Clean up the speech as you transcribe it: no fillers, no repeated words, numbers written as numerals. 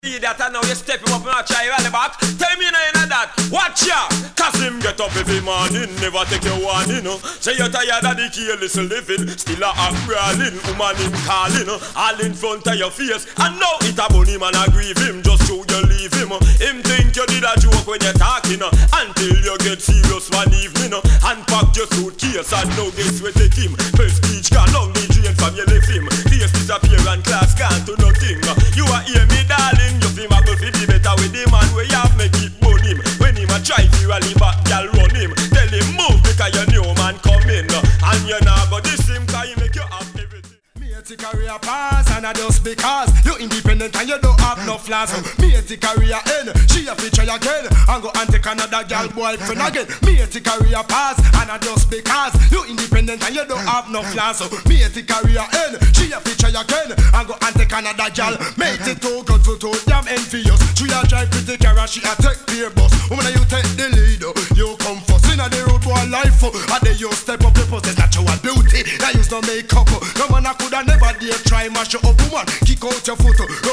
See that I know you step him up and I try rally back. Tell me now that. Watch ya. Cause him get up every morning, never take your warning. Say you're tired of the careless living, still a act brawling. Woman him calling, all in front of your face. And now it a bunny man a grieve him, just so you leave him. Him think you did a joke when you're talking, until you get serious one evening. And pack your suitcase and now guess where take him. Prestige gone long the drain from your left him. Face disappear and class can't do nothing. You are hear me darling. You feel my go fit the better with the man where you have make it bone him. When him a try to rally back, y'all run him. Tell him move because your new man come in. And you now go this him cause he make you have everything. Me a career pass and I just because you independent and you don't have no flaws. Me a career end, she a feature again and go and take another girl boyfriend again. Me a career pass and I just because you independent and you don't have no flaws. Me a career end, she a feature again and go and take another girl. Make it too good for too damn envious. She a drive pretty car and she a take beer bus. Woman you take the lead, you come first in the road boy life. And then you step up the post, natural beauty. Now use no makeup. No man I coulda never dare try mash you up woman. Kick out your foot.